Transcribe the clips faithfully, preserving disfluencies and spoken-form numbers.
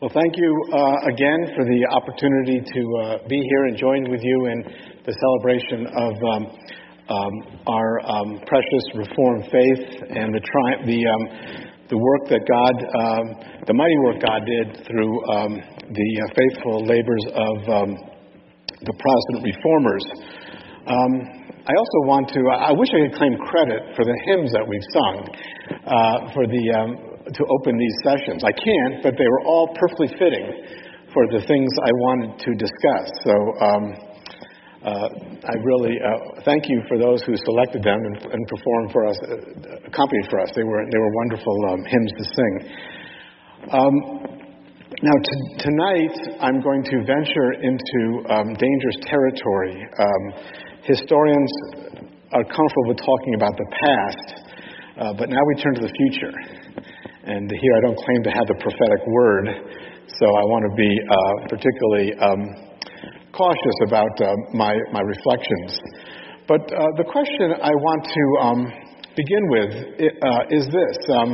Well, thank you uh, again for the opportunity to uh, be here and join with you in the celebration of um, um, our um, precious Reformed faith and the tri- the um, the work that God, um, the mighty work God did through um, the uh, faithful labors of um, the Protestant reformers. Um, I also want to. I wish I could claim credit for the hymns that we've sung uh, for the. Um, to open these sessions. I can't, but they were all perfectly fitting for the things I wanted to discuss. So um, uh, I really uh, thank you for those who selected them and, and performed for us, uh, accompanied for us. They were they were wonderful um, hymns to sing. Um, now t- tonight I'm going to venture into um, dangerous territory. Um, historians are comfortable with talking about the past, uh, but now we turn to the future. And here I don't claim to have the prophetic word, so I want to be uh, particularly um, cautious about uh, my, my reflections. But uh, the question I want to um, begin with uh, is this. Um,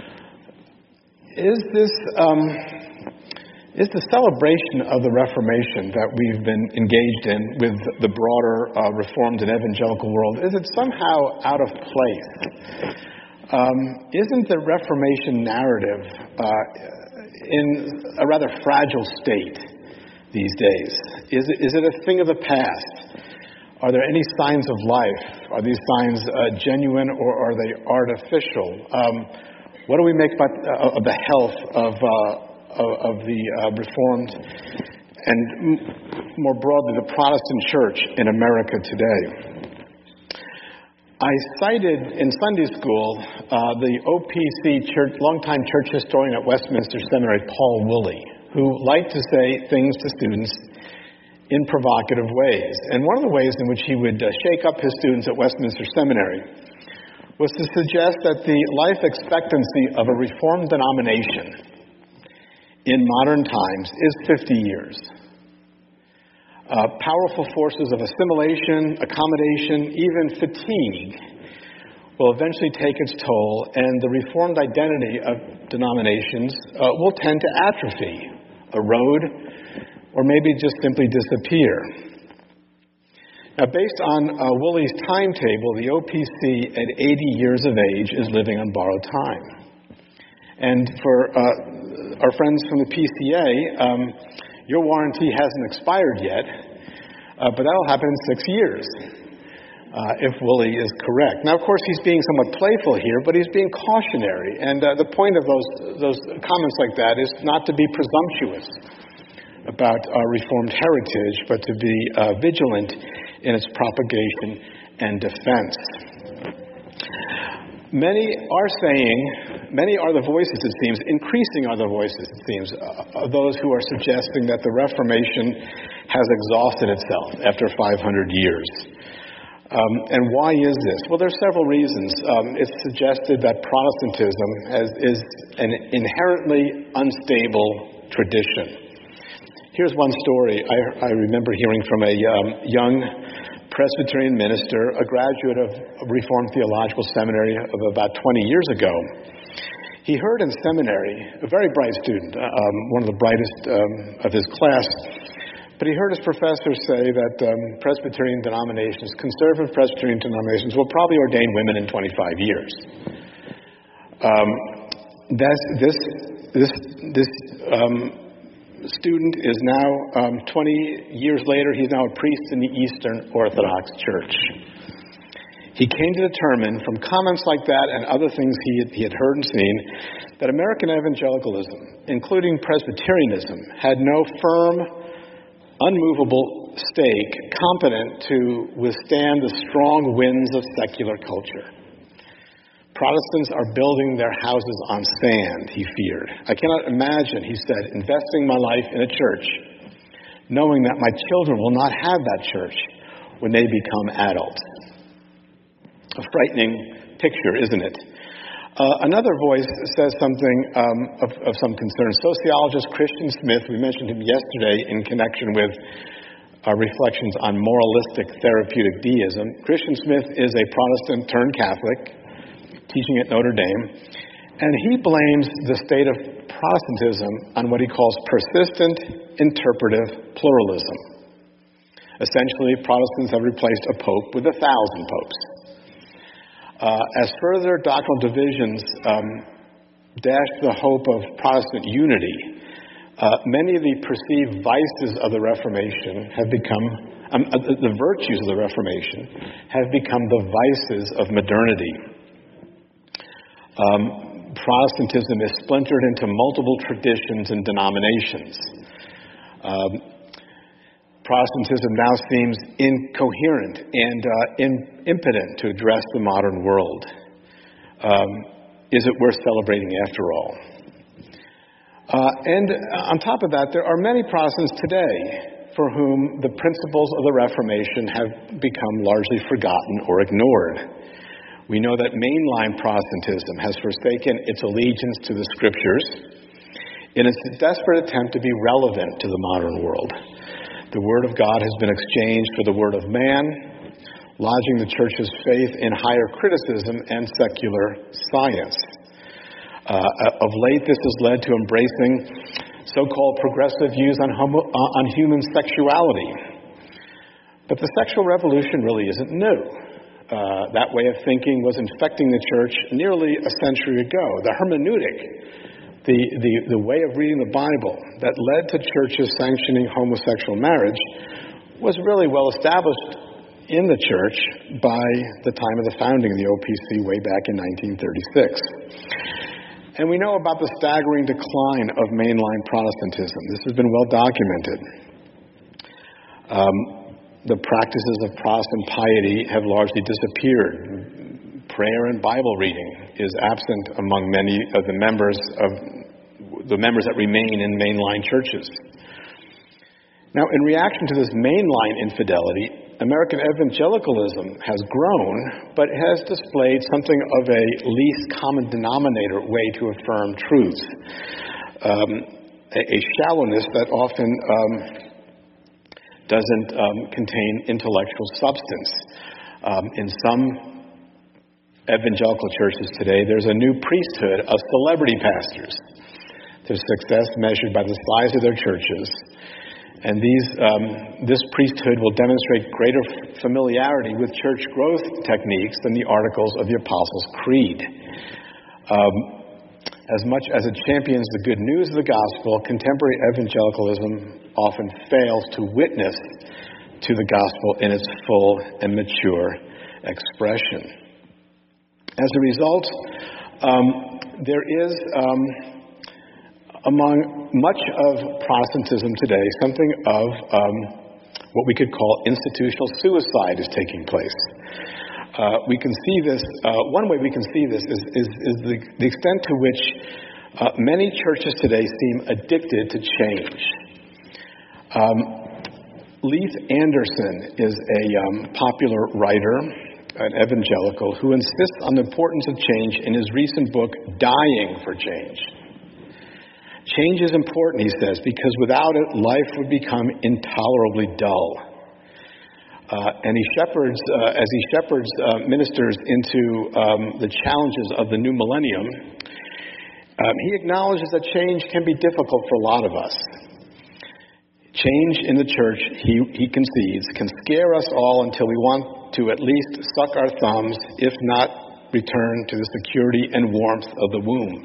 is this, um, is the celebration of the Reformation that we've been engaged in with the broader uh, Reformed and evangelical world, is it somehow out of place? Um, isn't the Reformation narrative uh, in a rather fragile state these days? Is it, is it a thing of the past? Are there any signs of life? Are these signs uh, genuine or are they artificial? Um, what do we make about uh, of the health of, uh, of, of the uh, Reformed and m- more broadly the Protestant Church in America today? I cited in Sunday school uh, the O P C church, longtime church historian at Westminster Seminary, Paul Woolley, who liked to say things to students in provocative ways. And one of the ways in which he would uh, shake up his students at Westminster Seminary was to suggest that the life expectancy of a Reformed denomination in modern times is fifty years. Uh, powerful forces of assimilation, accommodation, even fatigue will eventually take its toll, and the Reformed identity of denominations uh, will tend to atrophy, erode, or maybe just simply disappear. Now, based on uh, Woolley's timetable, the O P C at eighty years of age is living on borrowed time. And for uh, our friends from the P C A, um, your warranty hasn't expired yet, uh, but that'll happen in six years, uh, if Woolley is correct. Now, of course, he's being somewhat playful here, but he's being cautionary. And uh, the point of those those comments like that is not to be presumptuous about our Reformed heritage, but to be uh, vigilant in its propagation and defense. Many are saying, many are the voices, it seems, increasing are the voices, it seems, uh, of those who are suggesting that the Reformation has exhausted itself after five hundred years. Um, and why is this? Well, there are several reasons. Um, it's suggested that Protestantism has, is an inherently unstable tradition. Here's one story I, I remember hearing from a um, young Presbyterian minister, a graduate of Reformed Theological Seminary of about twenty years ago. He heard in seminary, a very bright student, um, one of the brightest um, of his class, but he heard his professor say that um, Presbyterian denominations, conservative Presbyterian denominations, will probably ordain women in twenty-five years. Um, that's, this this this um, student is now, um, twenty years later, he's now a priest in the Eastern Orthodox Church. He came to determine from comments like that and other things he had, he had heard and seen that American evangelicalism, including Presbyterianism, had no firm, unmovable stake competent to withstand the strong winds of secular culture. Protestants are building their houses on sand, he feared. I cannot imagine, he said, investing my life in a church, knowing that my children will not have that church when they become adults. A frightening picture, isn't it? Uh, another voice says something um, of, of some concern. Sociologist Christian Smith, we mentioned him yesterday in connection with our reflections on moralistic therapeutic deism. Christian Smith is a Protestant turned Catholic, teaching at Notre Dame. And he blames the state of Protestantism on what he calls persistent interpretive pluralism. Essentially, Protestants have replaced a pope with a thousand popes. Uh, as further doctrinal divisions um, dash the hope of Protestant unity, uh, many of the perceived vices of the Reformation have become, um, uh, the virtues of the Reformation have become the vices of modernity. Um, Protestantism is splintered into multiple traditions and denominations. Um, Protestantism now seems incoherent and uh, in, impotent to address the modern world. Um, is it worth celebrating after all? Uh, and on top of that, there are many Protestants today for whom the principles of the Reformation have become largely forgotten or ignored. We know that mainline Protestantism has forsaken its allegiance to the Scriptures in its desperate attempt to be relevant to the modern world. The Word of God has been exchanged for the Word of man, lodging the Church's faith in higher criticism and secular science. Uh, of late, this has led to embracing so-called progressive views on, homo, uh, on human sexuality. But the sexual revolution really isn't new. Uh, that way of thinking was infecting the church nearly a century ago. The hermeneutic, the, the, the way of reading the Bible that led to churches sanctioning homosexual marriage was really well established in the church by the time of the founding of the O P C way back in nineteen thirty-six. And we know about the staggering decline of mainline Protestantism. This has been well documented. Um, The practices of Protestant piety have largely disappeared. Prayer and Bible reading is absent among many of the members of the members that remain in mainline churches. Now, in reaction to this mainline infidelity, American evangelicalism has grown, but has displayed something of a least common denominator way to affirm truths. Um, a, a shallowness that often um, doesn't um, contain intellectual substance. Um, in some evangelical churches today, there's a new priesthood of celebrity pastors. Their success measured by the size of their churches. And these, um, this priesthood will demonstrate greater familiarity with church growth techniques than the articles of the Apostles' Creed. Um, As much as it champions the good news of the gospel, contemporary evangelicalism often fails to witness to the gospel in its full and mature expression. As a result, um, there is, um, among much of Protestantism today, something of um, what we could call institutional suicide is taking place. Uh, we can see this, uh, one way we can see this is, is, is the, the extent to which uh, many churches today seem addicted to change. Um, Leith Anderson is a um, popular writer, an evangelical, who insists on the importance of change in his recent book, Dying for Change. Change is important, he says, because without it, life would become intolerably dull. Uh, and he shepherds, uh, as he shepherds uh, ministers into um, the challenges of the new millennium, um, he acknowledges that change can be difficult for a lot of us. Change in the church, he, he concedes, can scare us all until we want to at least suck our thumbs, if not return to the security and warmth of the womb.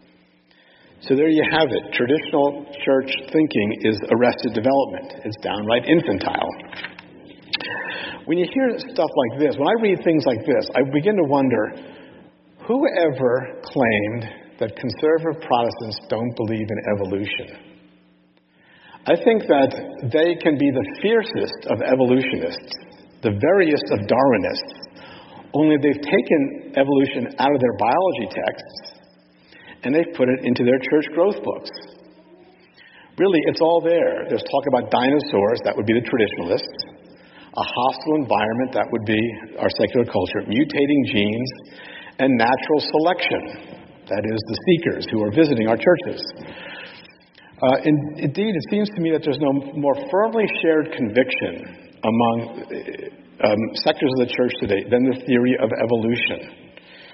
So there you have it. Traditional church thinking is arrested development. It's downright infantile. When you hear stuff like this, when I read things like this, I begin to wonder, whoever claimed that conservative Protestants don't believe in evolution? I think that they can be the fiercest of evolutionists, the veriest of Darwinists, only they've taken evolution out of their biology texts and they've put it into their church growth books. Really, it's all there. There's talk about dinosaurs, that would be the traditionalists. A hostile environment, that would be our secular culture, mutating genes, and natural selection, that is the seekers who are visiting our churches. Uh, in, indeed, it seems to me that there's no more firmly shared conviction among um, sectors of the church today than the theory of evolution.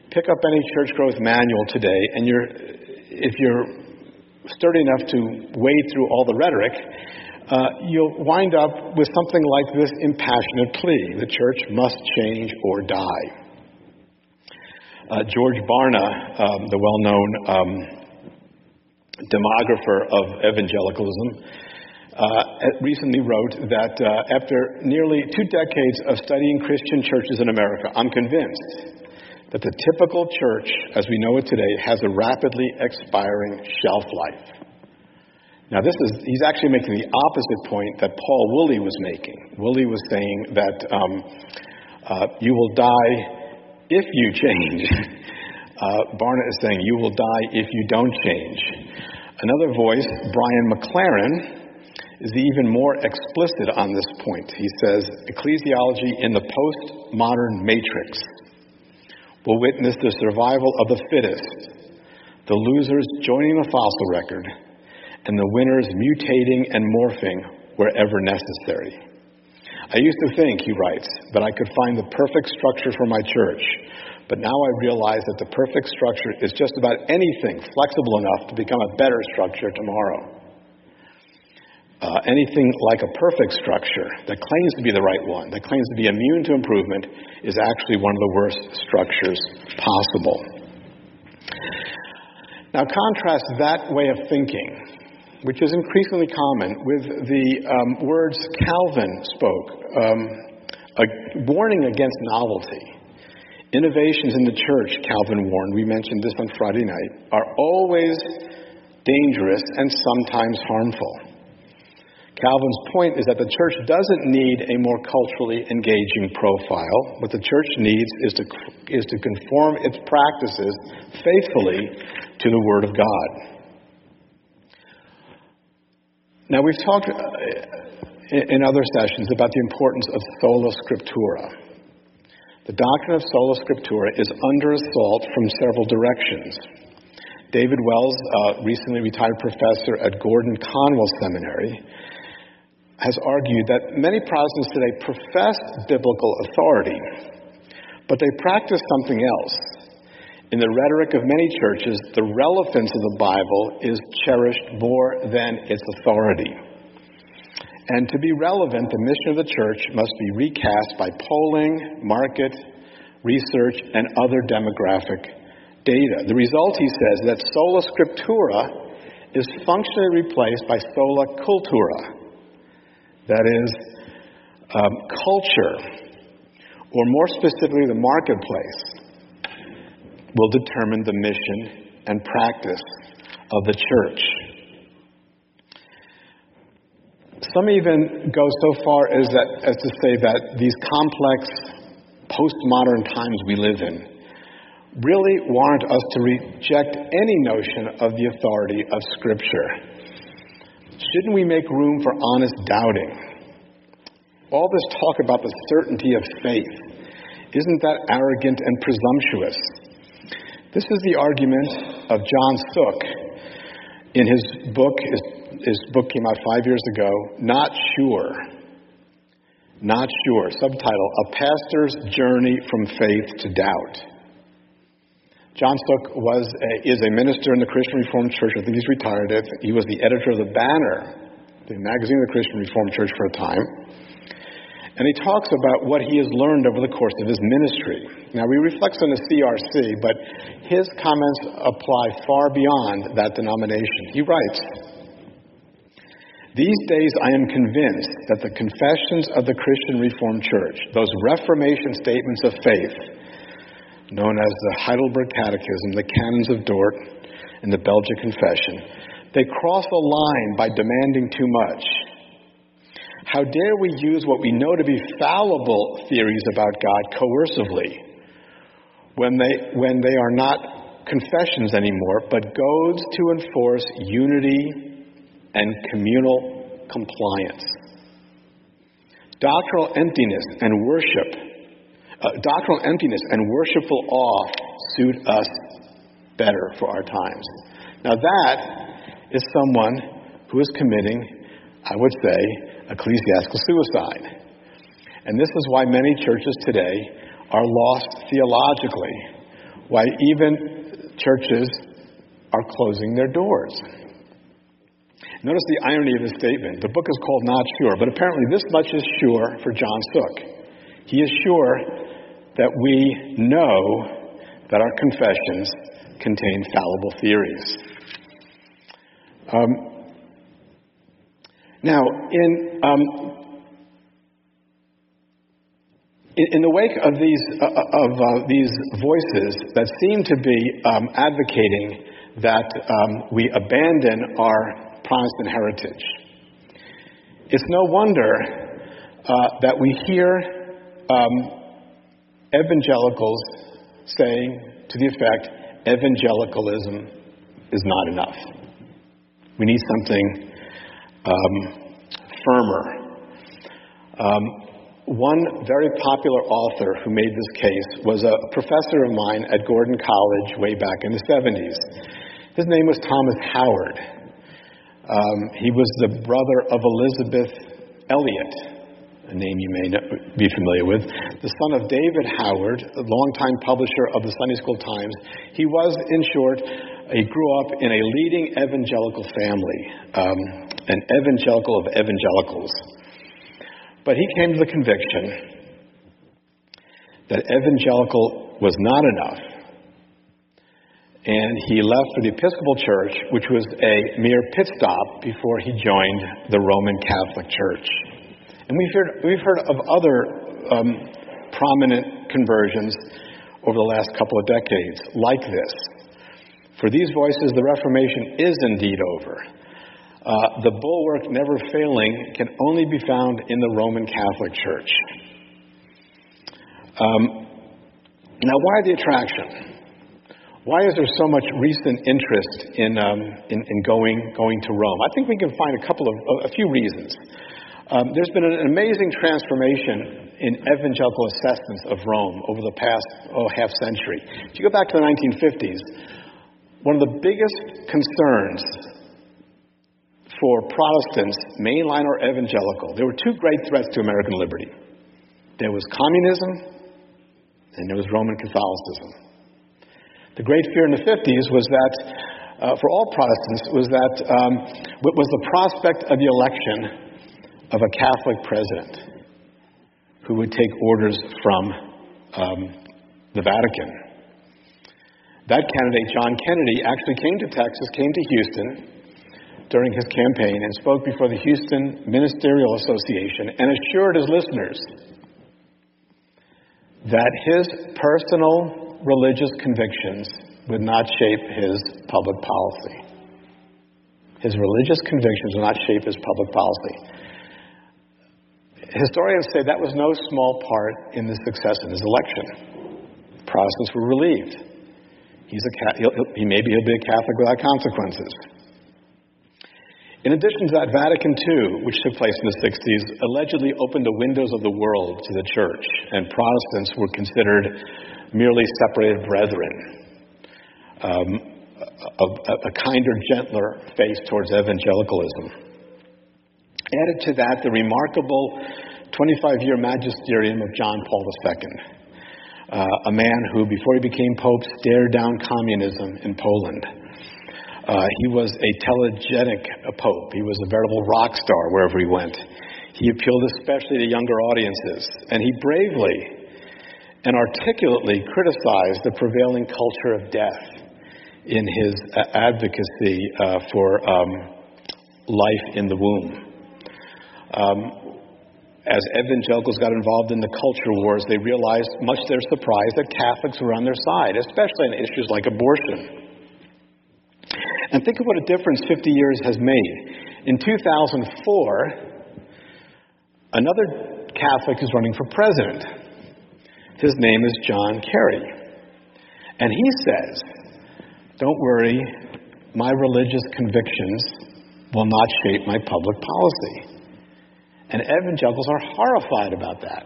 pick up any church growth manual today, and you're, if you're sturdy enough to wade through all the rhetoric, uh, you'll wind up with something like this impassionate plea: the church must change or die. Uh, George Barna, um, the well-known um, demographer of evangelicalism, uh, recently wrote that uh, after nearly two decades of studying Christian churches in America, I'm convinced that the typical church, as we know it today, has a rapidly expiring shelf life. Now, this is, he's actually making the opposite point that Paul Woolley was making. Woolley was saying that um, uh, you will die if you change. uh, Barna is saying you will die if you don't change. Another voice, Brian McLaren, is even more explicit on this point. He says, ecclesiology in the postmodern matrix will witness the survival of the fittest, the losers joining the fossil record, and the winners mutating and morphing wherever necessary. I used to think, he writes, that I could find the perfect structure for my church, but now I realize that the perfect structure is just about anything flexible enough to become a better structure tomorrow. Uh, anything like a perfect structure that claims to be the right one, that claims to be immune to improvement, is actually one of the worst structures possible. Now contrast that way of thinking, which is increasingly common, with the um, words Calvin spoke, um, a warning against novelty. Innovations in the church, Calvin warned, we mentioned this on Friday night, are always dangerous and sometimes harmful. Calvin's point is that the church doesn't need a more culturally engaging profile. What the church needs is to, is to conform its practices faithfully to the Word of God. Now, we've talked in other sessions about the importance of sola scriptura. The doctrine of sola scriptura is under assault from several directions. David Wells, uh, recently retired professor at Gordon Conwell Seminary, has argued that many Protestants today profess biblical authority, but they practice something else. In the rhetoric of many churches, the relevance of the Bible is cherished more than its authority. And to be relevant, the mission of the church must be recast by polling, market, research, and other demographic data. The result, he says, is that sola scriptura is functionally replaced by sola cultura. That is, um, culture, or more specifically the marketplace, will determine the mission and practice of the church. Some even go so far as, that, as to say that these complex postmodern times we live in really warrant us to reject any notion of the authority of Scripture. Shouldn't we make room for honest doubting? All this talk about the certainty of faith, isn't that arrogant and presumptuous? This is the argument of John Sook in his book, his, his book came out five years ago, Not Sure. Not Sure, subtitle, A Pastor's Journey from Faith to Doubt. John Sook was a, is a minister in the Christian Reformed Church. I think he's retired. He was the editor of the Banner, the magazine of the Christian Reformed Church for a time. And he talks about what he has learned over the course of his ministry. Now, he reflects on the C R C, but his comments apply far beyond that denomination. He writes, "These days I am convinced that the confessions of the Christian Reformed Church, those Reformation statements of faith, known as the Heidelberg Catechism, the Canons of Dort, and the Belgic Confession, they cross a line by demanding too much. How dare we use what we know to be fallible theories about God coercively when they, when they are not confessions anymore, but goads to enforce unity and communal compliance? Doctrinal emptiness and worship, uh, doctrinal emptiness and worshipful awe suit us better for our times." Now that is someone who is committing, I would say, ecclesiastical suicide. And this is why many churches today are lost theologically. why even churches are closing their doors. Notice the irony of his statement. The book is called Not Sure, but apparently this much is sure for John Sook. He is sure that we know that our confessions contain fallible theories. Um, now, in, um, in in the wake of these uh, of uh, these voices that seem to be um, advocating that um, we abandon our Protestant heritage, it's no wonder uh, that we hear um, evangelicals saying to the effect, evangelicalism is not enough. We need something um, firmer. Um, one very popular author who made this case was a professor of mine at Gordon College way back in the seventies. His name was Thomas Howard. Um, he was the brother of Elizabeth Elliot, a name you may not be familiar with, the son of David Howard, a longtime publisher of the Sunday School Times. He was, in short, he grew up in a leading evangelical family, um, an evangelical of evangelicals. But he came to the conviction that evangelical was not enough, and he left for the Episcopal Church, which was a mere pit stop before he joined the Roman Catholic Church. And we've heard, we've heard of other um, prominent conversions over the last couple of decades like this. For these voices, the Reformation is indeed over. Uh, the bulwark never failing can only be found in the Roman Catholic Church. Um, now, why the attraction? Why is there so much recent interest in, um, in, in going, going to Rome? I think we can find a couple of, a few reasons. Um, there's been an amazing transformation in evangelical assessments of Rome over the past oh, half century. If you go back to the nineteen fifties, one of the biggest concerns for Protestants, mainline or evangelical, there were two great threats to American liberty. There was communism, and there was Roman Catholicism. The great fear in the fifties was that, uh, for all Protestants, was that um, was the prospect of the election of a Catholic president who would take orders from um, the Vatican. That candidate, John Kennedy, actually came to Texas, came to Houston during his campaign and spoke before the Houston Ministerial Association and assured his listeners that his personal religious convictions would not shape his public policy. His religious convictions would not shape his public policy. Historians say that was no small part in the success of his election. Protestants were relieved. He's a he'll, he'll, he maybe he'll be a Catholic without consequences. In addition to that, Vatican Two, which took place in the sixties, allegedly opened the windows of the world to the church, and Protestants were considered merely separated brethren, um, a, a, a kinder, gentler face towards evangelicalism. Added to that, the remarkable twenty-five-year magisterium of John Paul the Second, uh, a man who, before he became Pope, stared down communism in Poland. Uh, he was a telegenic pope. He was a veritable rock star wherever he went. He appealed especially to younger audiences, and he bravely and articulately criticized the prevailing culture of death in his uh, advocacy uh, for um, life in the womb. Um, as evangelicals got involved in the culture wars, they realized, much to their surprise, that Catholics were on their side, especially on issues like abortion. And think of what a difference fifty years has made. In two thousand four, another Catholic is running for president. His name is John Kerry. And he says, don't worry, my religious convictions will not shape my public policy. And evangelicals are horrified about that.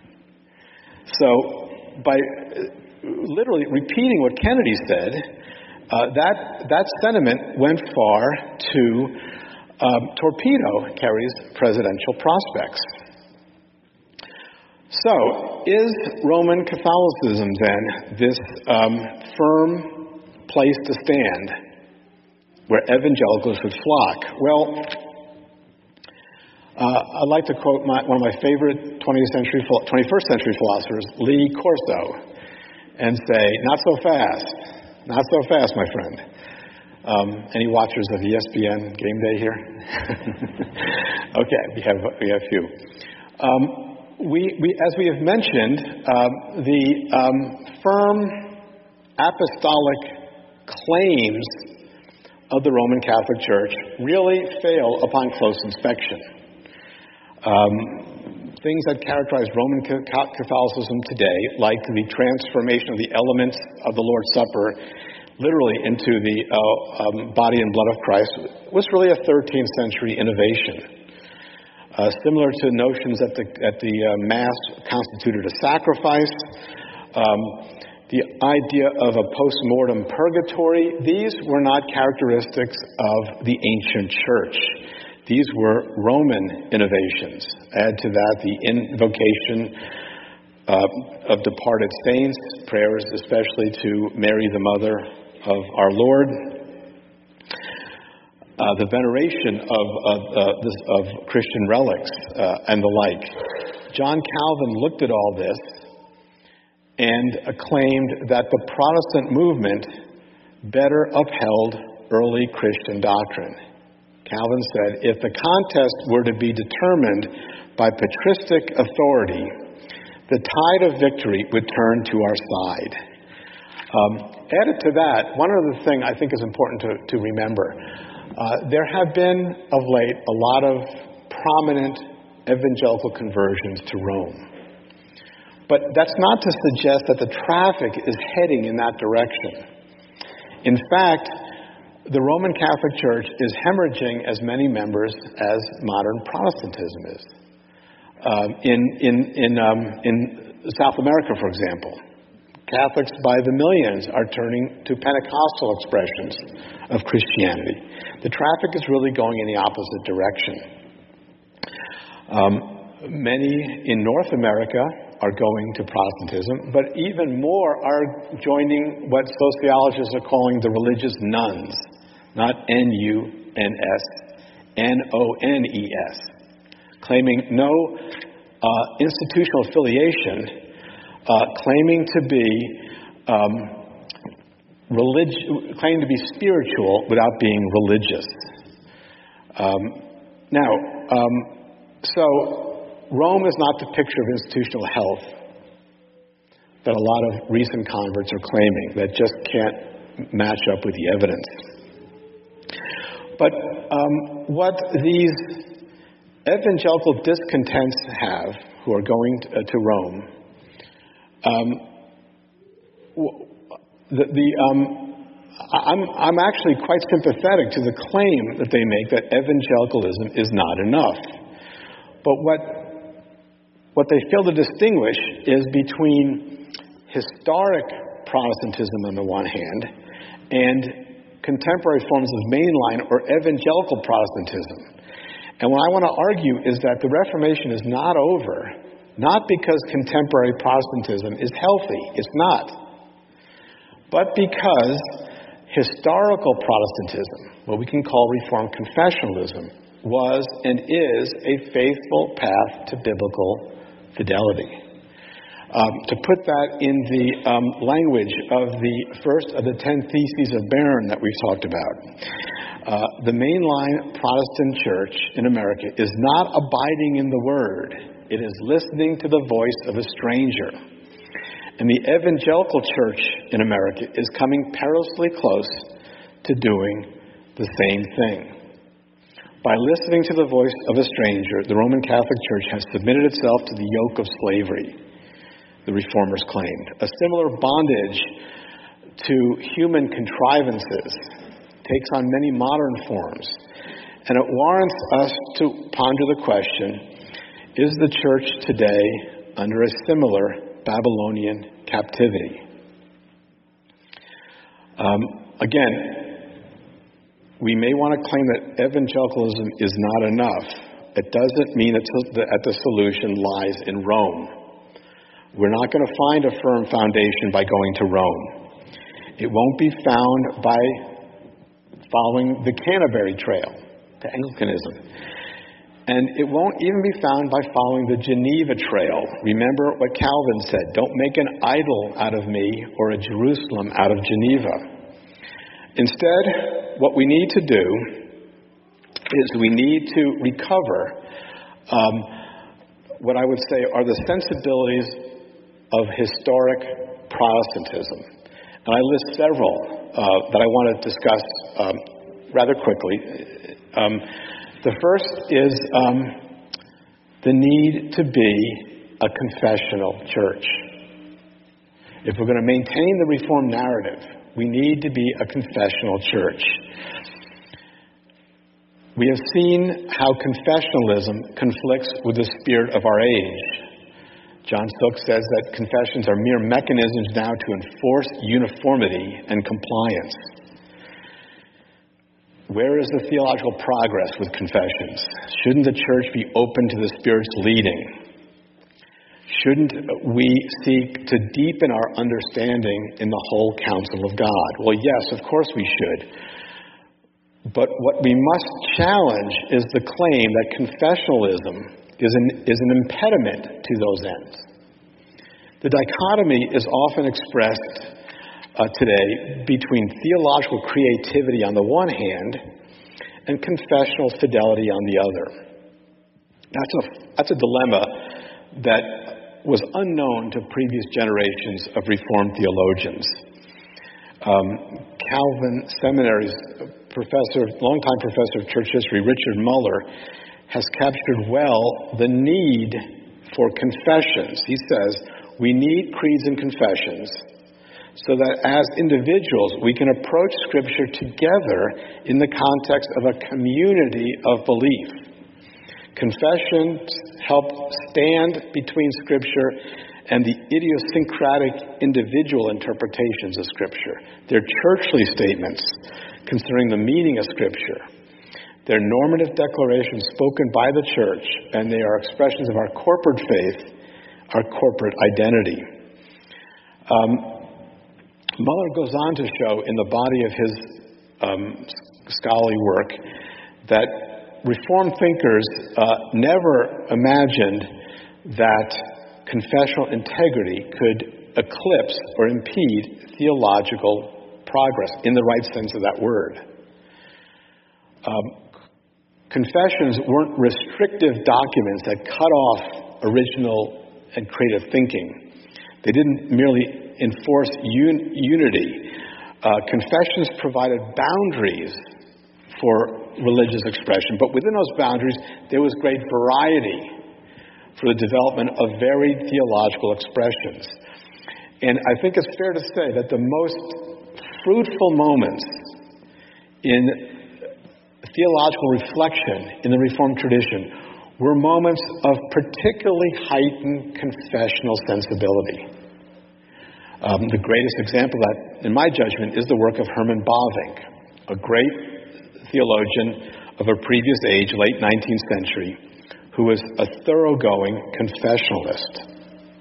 So by literally repeating what Kennedy said, uh, that, that sentiment went far to um, torpedo Kerry's presidential prospects. So, is Roman Catholicism then this um, firm place to stand where evangelicals would flock? Well, uh, I'd like to quote my, one of my favorite twentieth century, twenty-first century philosophers, Lee Corso, and say, not so fast, not so fast, my friend. Um, any watchers of E S P N Game Day here? Okay, we have we have a few. Um, we, we, as we have mentioned, um, the um, firm apostolic claims of the Roman Catholic Church really fail upon close inspection. Um, things that characterize Roman Catholicism today, like the transformation of the elements of the Lord's Supper literally into the uh, um, body and blood of Christ, was really a thirteenth century innovation. Uh, similar to notions that the, that the uh, Mass constituted a sacrifice, um, the idea of a post-mortem purgatory, these were not characteristics of the ancient church. These were Roman innovations. Add to that the invocation uh, of departed saints, prayers especially to Mary, the Mother of our Lord, uh, the veneration of, of, uh, this, of Christian relics uh, and the like. John Calvin looked at all this and acclaimed that the Protestant movement better upheld early Christian doctrine. Calvin said, if the contest were to be determined by patristic authority, the tide of victory would turn to our side. Um, added to that, one other thing I think is important to, to remember. Uh, there have been, of late, a lot of prominent evangelical conversions to Rome. But that's not to suggest that the traffic is heading in that direction. In fact, the Roman Catholic Church is hemorrhaging as many members as modern Protestantism is. Um, in in in um, in South America, for example, Catholics by the millions are turning to Pentecostal expressions of Christianity. The traffic is really going in the opposite direction. Um, many in North America are going to Protestantism, but even more are joining what sociologists are calling the religious nuns, not N U N S, N O N E S, claiming no uh, institutional affiliation, uh, claiming to be um, relig- claiming to be spiritual without being religious. Um, now, um, so. Rome is not the picture of institutional health that a lot of recent converts are claiming, that just can't match up with the evidence. But um, what these evangelical discontents have, who are going to, uh, to Rome, um, the, the um, I'm, I'm actually quite sympathetic to the claim that they make that evangelicalism is not enough. But what What they fail to distinguish is between historic Protestantism on the one hand and contemporary forms of mainline or evangelical Protestantism. And what I want to argue is that the Reformation is not over, not because contemporary Protestantism is healthy. It's not. But because historical Protestantism, what we can call Reformed confessionalism, was and is a faithful path to biblical fidelity. Um, to put that in the um, language of the first of the ten theses of Barron that we've talked about, uh, the mainline Protestant church in America is not abiding in the Word. It is listening to the voice of a stranger. And the evangelical church in America is coming perilously close to doing the same thing. By listening to the voice of a stranger, the Roman Catholic Church has submitted itself to the yoke of slavery, the Reformers claimed. A similar bondage to human contrivances takes on many modern forms, and it warrants us to ponder the question, is the Church today under a similar Babylonian captivity? Um, again, we may want to claim that evangelicalism is not enough. It doesn't mean that the solution lies in Rome. We're not going to find a firm foundation by going to Rome. It won't be found by following the Canterbury Trail to Anglicanism. And it won't even be found by following the Geneva Trail. Remember what Calvin said, don't make an idol out of me or a Jerusalem out of Geneva. Instead, what we need to do is we need to recover um, what I would say are the sensibilities of historic Protestantism. And I list several uh, that I want to discuss um, rather quickly. Um, the first is um, the need to be a confessional church. If we're going to maintain the Reformed narrative, we need to be a confessional church. We have seen how confessionalism conflicts with the spirit of our age. John Silk says that confessions are mere mechanisms now to enforce uniformity and compliance. Where is the theological progress with confessions? Shouldn't the church be open to the Spirit's leading? Shouldn't we seek to deepen our understanding in the whole counsel of God? Well, yes, of course we should. But what we must challenge is the claim that confessionalism is an, is an impediment to those ends. The dichotomy is often expressed uh, today between theological creativity on the one hand and confessional fidelity on the other. That's a, that's a dilemma that was unknown to previous generations of Reformed theologians. Um, Calvin Seminary's professor, longtime professor of church history, Richard Muller, has captured well the need for confessions. He says, we need creeds and confessions so that as individuals we can approach Scripture together in the context of a community of belief. Confessions help stand between Scripture and the idiosyncratic individual interpretations of Scripture. They're churchly statements concerning the meaning of Scripture. They're normative declarations spoken by the church, and they are expressions of our corporate faith, our corporate identity. Um, Muller goes on to show in the body of his um, scholarly work that Reformed thinkers uh, never imagined that confessional integrity could eclipse or impede theological progress in the right sense of that word. Um, confessions weren't restrictive documents that cut off original and creative thinking. They didn't merely enforce un- unity. Uh, confessions provided boundaries for religious expression, but within those boundaries there was great variety for the development of varied theological expressions. And I think it's fair to say that the most fruitful moments in theological reflection in the Reformed tradition were moments of particularly heightened confessional sensibility. Um, the greatest example of that, in my judgment, is the work of Herman Bavinck, a great theologian of a previous age, late nineteenth century, who was a thoroughgoing confessionalist.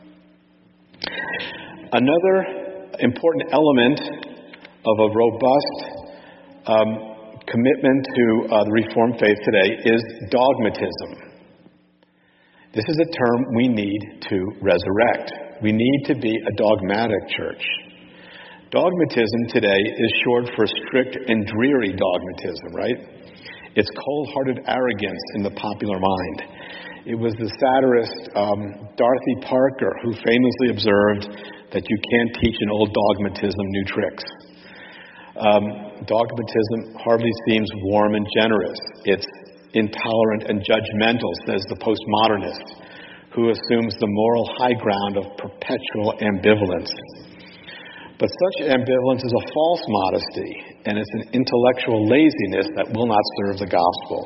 Another important element of a robust um, commitment to uh, the Reformed faith today is dogmatism. This is a term we need to resurrect. We need to be a dogmatic church. Dogmatism today is short for strict and dreary dogmatism, right? It's cold-hearted arrogance in the popular mind. It was the satirist um, Dorothy Parker who famously observed that you can't teach an old dogmatism new tricks. Um, dogmatism hardly seems warm and generous. It's intolerant and judgmental, says the postmodernist, who assumes the moral high ground of perpetual ambivalence. But such ambivalence is a false modesty, and it's an intellectual laziness that will not serve the gospel.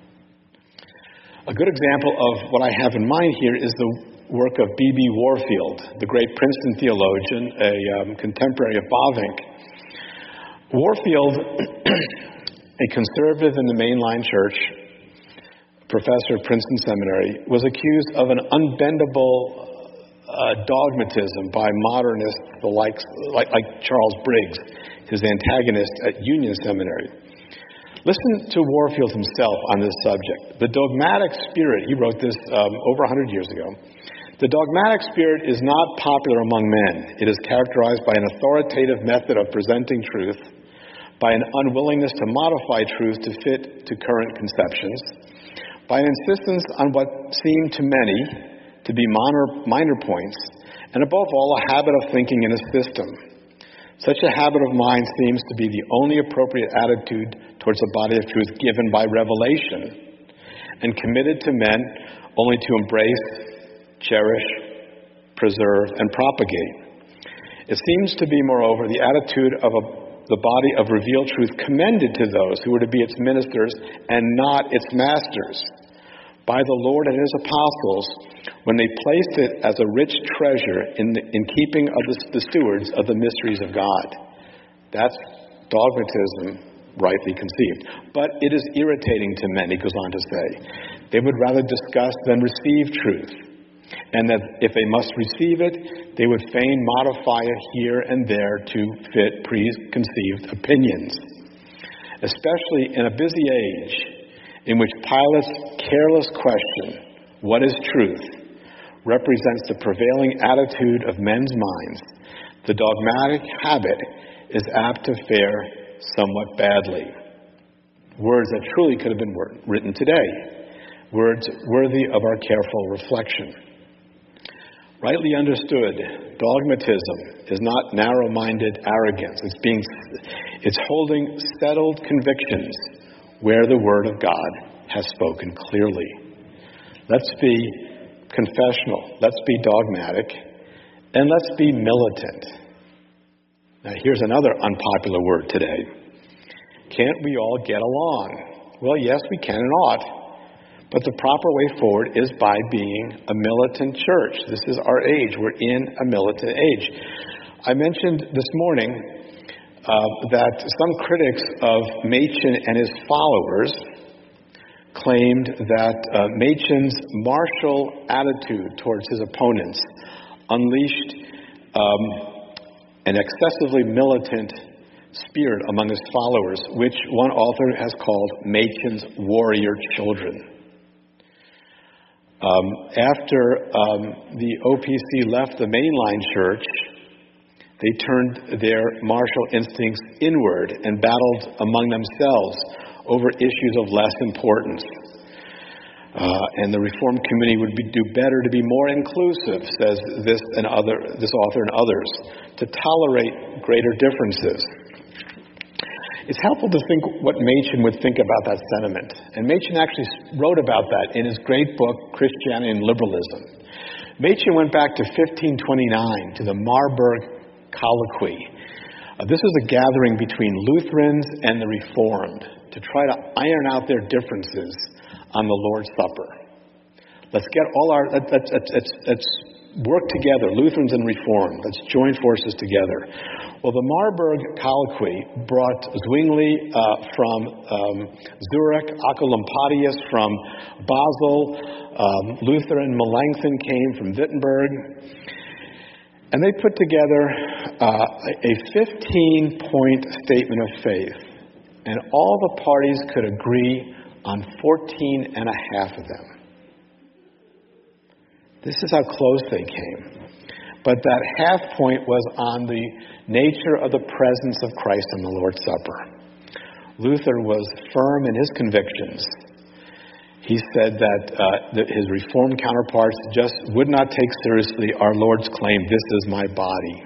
A good example of what I have in mind here is the work of B B Warfield, the great Princeton theologian, a um, contemporary of Bavinck. Warfield, a conservative in the mainline church, professor at Princeton Seminary, was accused of an unbendable uh, dogmatism by modernists the likes, like, like Charles Briggs, his antagonist at Union Seminary. Listen to Warfield himself on this subject. The dogmatic spirit, he wrote this um, over one hundred years ago, the dogmatic spirit is not popular among men. It is characterized by an authoritative method of presenting truth, by an unwillingness to modify truth to fit to current conceptions, by an insistence on what seem to many to be minor, minor points, and above all, a habit of thinking in a system. Such a habit of mind seems to be the only appropriate attitude towards the body of truth given by revelation, and committed to men only to embrace, cherish, preserve, and propagate. It seems to be, moreover, the attitude of a, the body of revealed truth commended to those who were to be its ministers and not its masters by the Lord and his apostles when they placed it as a rich treasure in, the, in keeping of the, the stewards of the mysteries of God. That's dogmatism rightly conceived. But it is irritating to men, he goes on to say. They would rather discuss than receive truth. And that if they must receive it, they would fain modify it here and there to fit preconceived opinions. Especially in a busy age in which Pilate's careless question, "What is truth?" represents the prevailing attitude of men's minds, the dogmatic habit is apt to fare somewhat badly. Words that truly could have been written today. Words worthy of our careful reflection. Rightly understood, dogmatism is not narrow-minded arrogance. It's being, it's holding settled convictions where the Word of God has spoken clearly. Let's be confessional. Let's be dogmatic. And let's be militant. Now, here's another unpopular word today. Can't we all get along? Well, yes, we can and ought. But the proper way forward is by being a militant church. This is our age. We're in a militant age. I mentioned this morning uh, that some critics of Machen and his followers claimed that uh, Machen's martial attitude towards his opponents unleashed um, an excessively militant spirit among his followers, which one author has called Machen's warrior children. Um, after um, the O P C left the mainline church, they turned their martial instincts inward and battled among themselves over issues of less importance. Uh, and the Reformed community would be, do better to be more inclusive, says this and other, this author and others, to tolerate greater differences. It's helpful to think what Machen would think about that sentiment. And Machen actually wrote about that in his great book, Christianity and Liberalism. Machen went back to fifteen twenty-nine, to the Marburg Colloquy. Uh, this was a gathering between Lutherans and the Reformed to try to iron out their differences on the Lord's Supper. Let's get all our, let's, let's, let's, let's work together, Lutherans and Reformed. Let's join forces together. Well, the Marburg Colloquy brought Zwingli uh, from um, Zurich, Oecolampadius from Basel, um, Luther and Melanchthon came from Wittenberg, and they put together uh, a fifteen-point statement of faith, and all the parties could agree on fourteen and a half of them. This is how close they came. But that half point was on the nature of the presence of Christ in the Lord's Supper. Luther was firm in his convictions. He said that, uh, that his Reformed counterparts just would not take seriously our Lord's claim, "This is my body."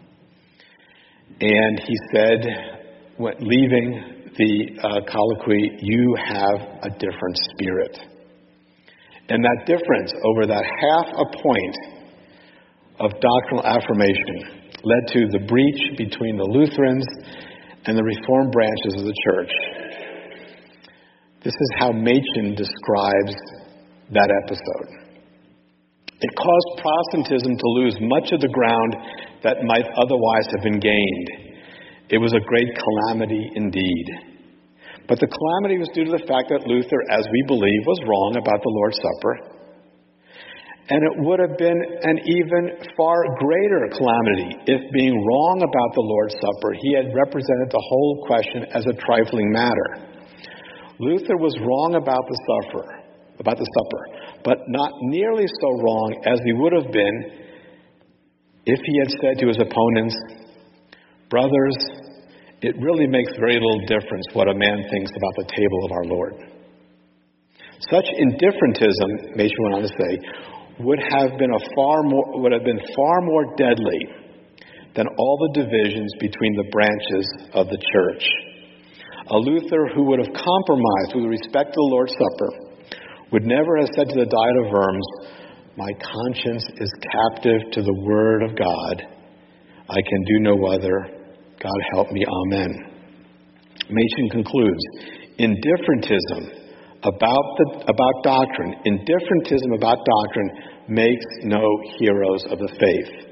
And he said, when leaving the uh, colloquy, "You have a different spirit." And that difference over that half a point of doctrinal affirmation led to the breach between the Lutherans and the Reformed branches of the church. This is how Machen describes that episode. It caused Protestantism to lose much of the ground that might otherwise have been gained. It was a great calamity indeed. But the calamity was due to the fact that Luther, as we believe, was wrong about the Lord's Supper. And it would have been an even far greater calamity if, being wrong about the Lord's Supper, he had represented the whole question as a trifling matter. Luther was wrong about the supper, about the supper, but not nearly so wrong as he would have been if he had said to his opponents, "Brothers, it really makes very little difference what a man thinks about the table of our Lord." Such indifferentism, Machen went on to say, would have been a far more would have been far more deadly than all the divisions between the branches of the church. A Luther who would have compromised with respect to the Lord's Supper would never have said to the Diet of Worms, "My conscience is captive to the Word of God. I can do no other. God help me, amen." Machen concludes, indifferentism about the about doctrine, indifferentism about doctrine makes no heroes of the faith.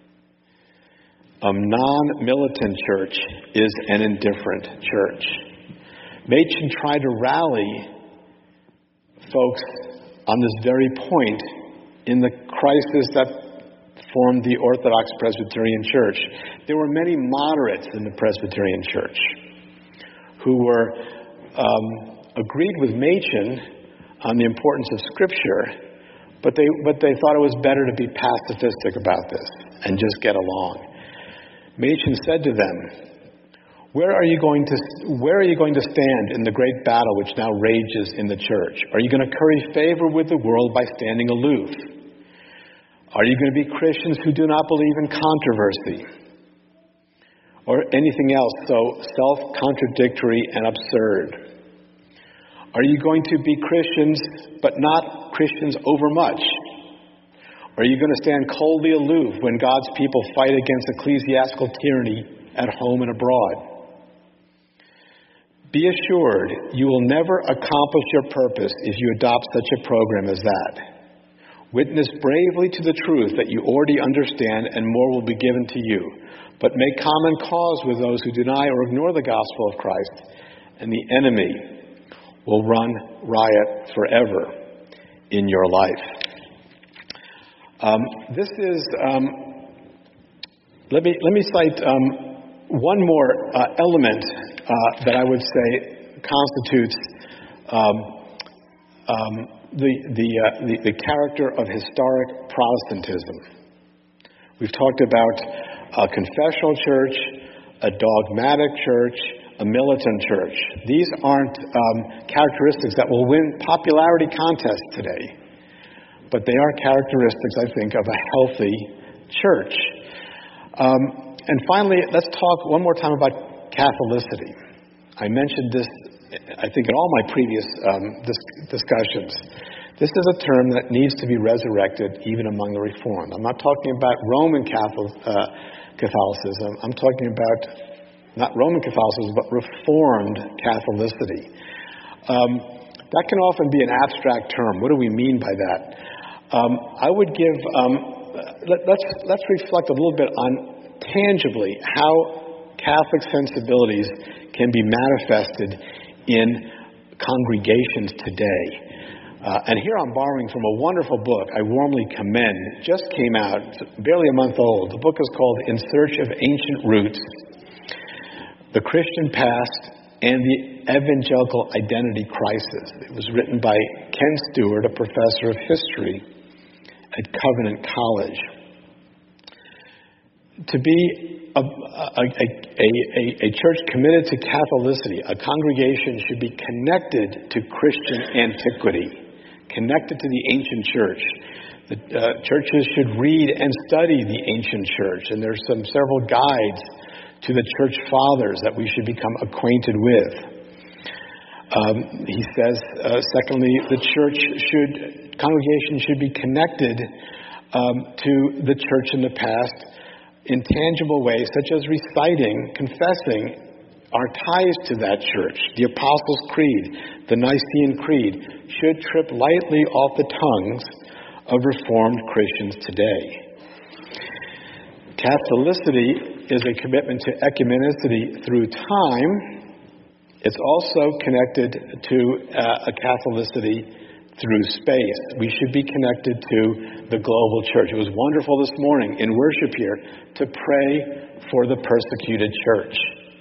A non-militant church is an indifferent church. Machen tried to rally folks on this very point in the crisis that formed the Orthodox Presbyterian Church. There were many moderates in the Presbyterian Church who were um, agreed with Machen on the importance of Scripture, but they but they thought it was better to be pacifistic about this and just get along. Machen said to them, "Where are you going to where are you going to stand in the great battle which now rages in the church? Are you going to curry favor with the world by standing aloof? Are you going to be Christians who do not believe in controversy or anything else so self-contradictory and absurd? Are you going to be Christians but not Christians overmuch? Are you going to stand coldly aloof when God's people fight against ecclesiastical tyranny at home and abroad? Be assured you will never accomplish your purpose if you adopt such a program as that. Witness bravely to the truth that you already understand, and more will be given to you. But make common cause with those who deny or ignore the gospel of Christ, and the enemy will run riot forever in your life." Um, this is, um, let me let me cite um, one more uh, element uh, that I would say constitutes um, um, the the, uh, the the character of historic Protestantism. We've talked about a confessional church, a dogmatic church, a militant church. These aren't um, characteristics that will win popularity contests today, but they are characteristics, I think, of a healthy church. Um, and finally, let's talk one more time about Catholicity. I mentioned this, I think, in all my previous um, dis- discussions. This is a term that needs to be resurrected even among the Reformed. I'm not talking about Roman Catholic, uh, Catholicism. I'm talking about not Roman Catholicism, but Reformed Catholicity. Um, that can often be an abstract term. What do we mean by that? Um, I would give, um, let, let's, let's reflect a little bit on tangibly how Catholic sensibilities can be manifested in congregations today. Uh, and here I'm borrowing from a wonderful book I warmly commend. It just came out, it's barely a month old. The book is called In Search of Ancient Roots, The Christian Past and the Evangelical Identity Crisis. It was written by Ken Stewart, a professor of history at Covenant College. To be a, a, a, a, a church committed to Catholicity, a congregation should be connected to Christian antiquity, connected to the ancient church. The uh, churches should read and study the ancient church, and there's some several guides to the church fathers that we should become acquainted with. Um, he says, uh, secondly, the church should, congregation should be connected um, to the church in the past in tangible ways, such as reciting, confessing our ties to that church. The Apostles' Creed, the Nicene Creed, should trip lightly off the tongues of Reformed Christians today. Catholicity is a commitment to ecumenicity through time. It's also connected to uh, a Catholicity through space. We should be connected to the global church. It was wonderful this morning in worship here to pray for the persecuted church.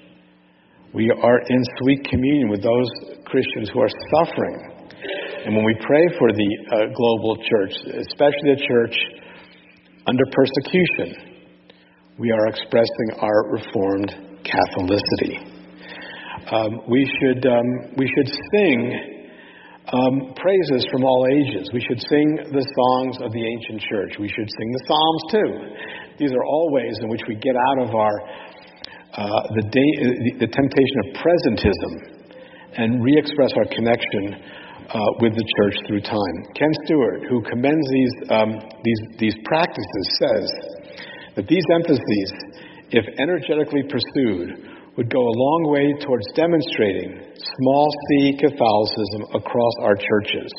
We are in sweet communion with those Christians who are suffering. And when we pray for the uh, global church, especially the church under persecution, we are expressing our Reformed Catholicity. Um, we should um, we should sing Um, praises from all ages. We should sing the songs of the ancient church. We should sing the Psalms too. These are all ways in which we get out of our uh, the, day, the, the temptation of presentism and re-express our connection uh, with the church through time. Ken Stewart, who commends these um, these these practices, says that these emphases, if energetically pursued, would go a long way towards demonstrating small c Catholicism across our churches.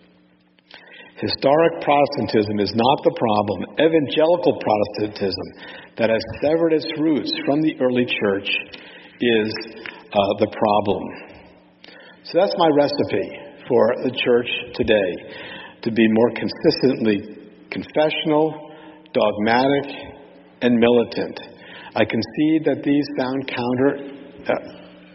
Historic Protestantism is not the problem. Evangelical Protestantism that has severed its roots from the early church is uh, the problem. So that's my recipe for the church today, to be more consistently confessional, dogmatic, and militant. I concede that these sound counter, uh, uh,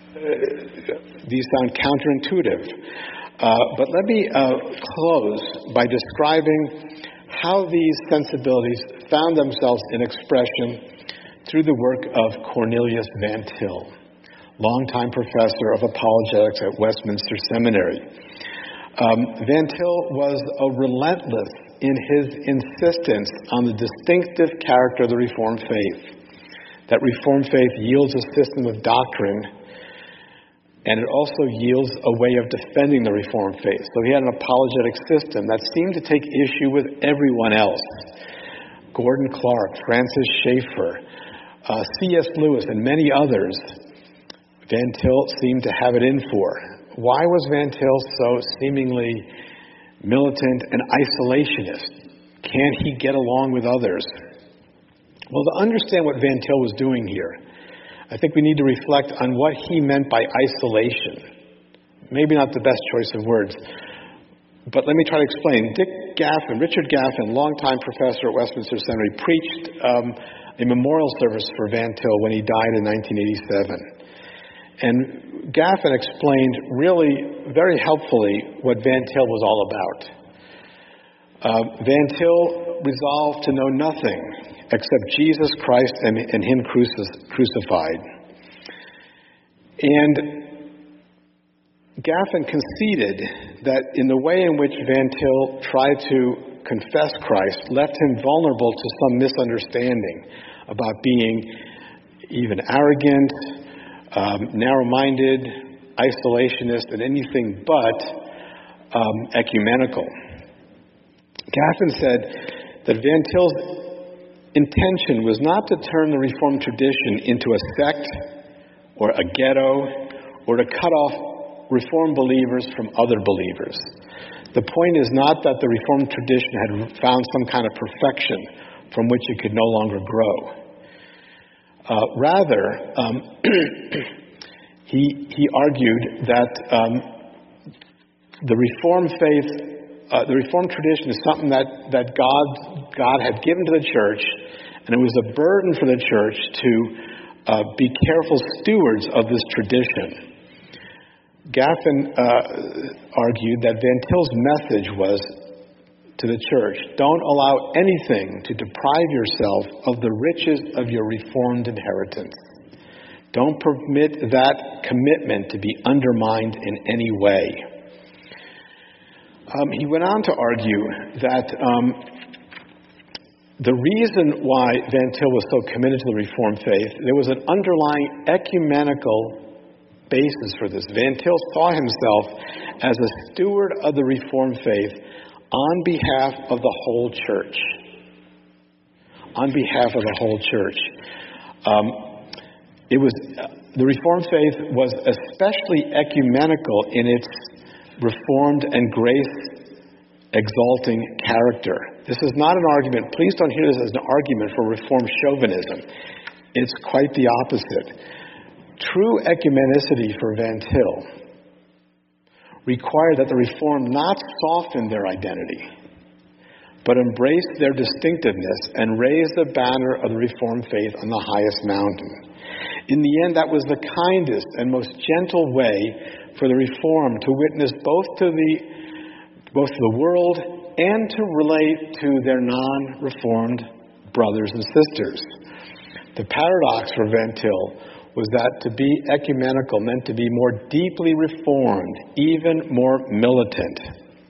these sound counterintuitive, uh, but let me uh, close by describing how these sensibilities found themselves in expression through the work of Cornelius Van Til, longtime professor of apologetics at Westminster Seminary. Um, Van Til was a relentless in his insistence on the distinctive character of the Reformed faith. That Reformed faith yields a system of doctrine, and it also yields a way of defending the Reformed faith. So he had an apologetic system that seemed to take issue with everyone else. Gordon Clark, Francis Schaeffer, uh, C S Lewis, and many others, Van Til seemed to have it in for. Why was Van Til so seemingly militant and isolationist? Can't he get along with others? Well, to understand what Van Til was doing here, I think we need to reflect on what he meant by isolation. Maybe not the best choice of words, but let me try to explain. Dick Gaffin, Richard Gaffin, longtime professor at Westminster Seminary, preached um, a memorial service for Van Til when he died in nineteen eighty-seven. And Gaffin explained really very helpfully what Van Til was all about. Uh, Van Til resolved to know nothing except Jesus Christ and, and Him crucis, crucified. And Gaffin conceded that in the way in which Van Til tried to confess Christ left him vulnerable to some misunderstanding about being even arrogant, um, narrow-minded, isolationist, and anything but um, ecumenical. Gaffin said that Van Til's intention was not to turn the Reformed tradition into a sect or a ghetto or to cut off Reformed believers from other believers. The point is not that the Reformed tradition had found some kind of perfection from which it could no longer grow. Uh, rather, um, he, he argued that um, the Reformed faith Uh, the Reformed tradition is something that, that God, God had given to the church, and it was a burden for the church to uh, be careful stewards of this tradition. Gaffin uh, argued that Van Til's message was to the church, don't allow anything to deprive yourself of the riches of your Reformed inheritance. Don't permit that commitment to be undermined in any way. Um, he went on to argue that um, the reason why Van Til was so committed to the Reformed faith, there was an underlying ecumenical basis for this. Van Til saw himself as a steward of the Reformed faith on behalf of the whole church. On behalf of the whole church. Um, it was uh, the Reformed faith was especially ecumenical in its Reformed and grace-exalting character. This is not an argument. Please don't hear this as an argument for Reformed chauvinism. It's quite the opposite. True ecumenicity for Van Til required that the Reformed not soften their identity, but embrace their distinctiveness and raise the banner of the Reformed faith on the highest mountain. In the end, that was the kindest and most gentle way for the Reformed to witness both to the both to the world and to relate to their non-Reformed brothers and sisters. The paradox for Van Til was that to be ecumenical meant to be more deeply reformed, even more militant.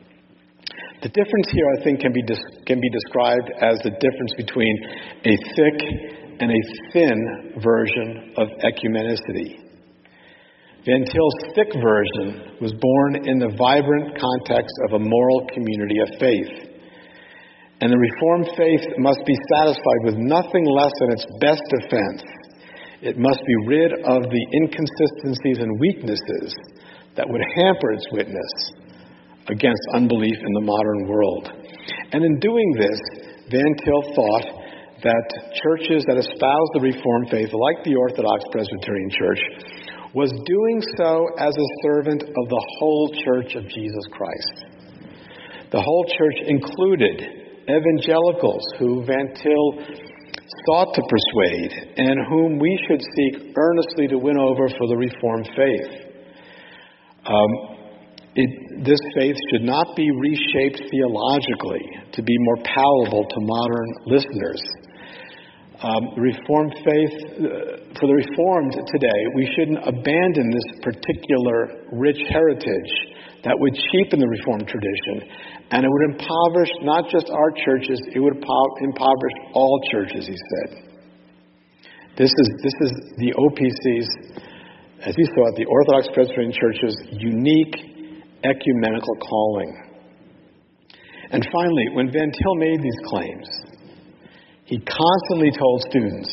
The difference here, I think, can be dis- can be described as the difference between a thick and a thin version of ecumenicity. Van Til's thick version was born in the vibrant context of a moral community of faith. And the Reformed faith must be satisfied with nothing less than its best defense. It must be rid of the inconsistencies and weaknesses that would hamper its witness against unbelief in the modern world. And in doing this, Van Til thought that churches that espouse the Reformed faith, like the Orthodox Presbyterian Church, was doing so as a servant of the whole Church of Jesus Christ. The whole church included evangelicals who Van Til sought to persuade and whom we should seek earnestly to win over for the Reformed faith. Um, it, this faith should not be reshaped theologically to be more palatable to modern listeners. Um, the Reformed faith, uh, for the Reformed today, we shouldn't abandon this particular rich heritage that would cheapen the Reformed tradition, and it would impoverish not just our churches, it would impoverish all churches, he said. This is, this is the O P C's, as he saw it, the Orthodox Presbyterian Church's unique ecumenical calling. And finally, when Van Til made these claims, he constantly told students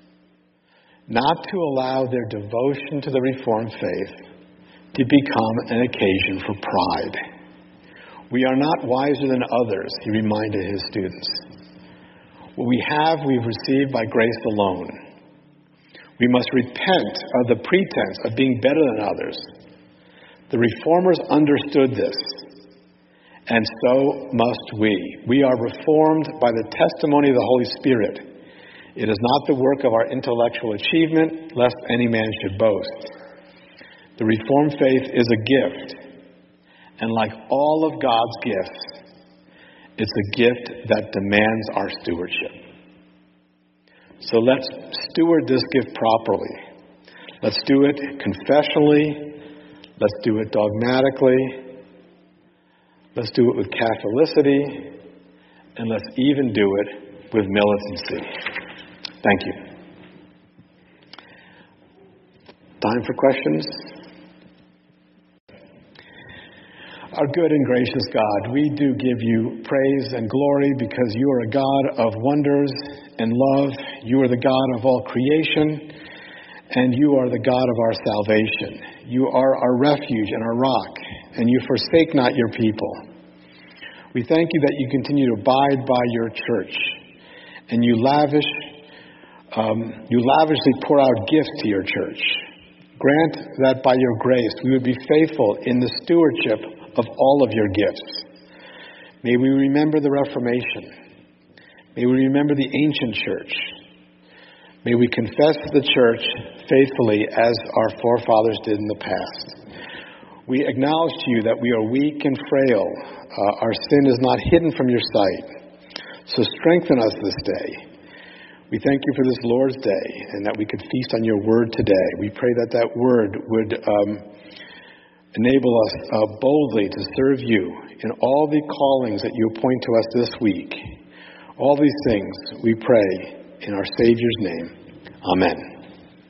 not to allow their devotion to the Reformed faith to become an occasion for pride. We are not wiser than others, he reminded his students. What we have, we've received by grace alone. We must repent of the pretense of being better than others. The Reformers understood this, and so must we. We are reformed by the testimony of the Holy Spirit. It is not the work of our intellectual achievement, lest any man should boast. The Reformed faith is a gift, and like all of God's gifts, it's a gift that demands our stewardship. So let's steward this gift properly. Let's do it confessionally. Let's do it dogmatically. Let's do it with Catholicity. And let's even do it with militancy. Thank you. Time for questions? Our good and gracious God, we do give you praise and glory because you are a God of wonders and love. You are the God of all creation, and you are the God of our salvation. You are our refuge and our rock, and you forsake not your people. We thank you that you continue to abide by your church, and you lavish, um, you lavishly pour out gifts to your church. Grant that by your grace we would be faithful in the stewardship of all of your gifts. May we remember the Reformation. May we remember the ancient church. May we confess the church faithfully as our forefathers did in the past. We acknowledge to you that we are weak and frail. Uh, our sin is not hidden from your sight. So strengthen us this day. We thank you for this Lord's Day and that we could feast on your word today. We pray that that word would um, enable us uh, boldly to serve you in all the callings that you appoint to us this week. All these things we pray in our Savior's name. Amen.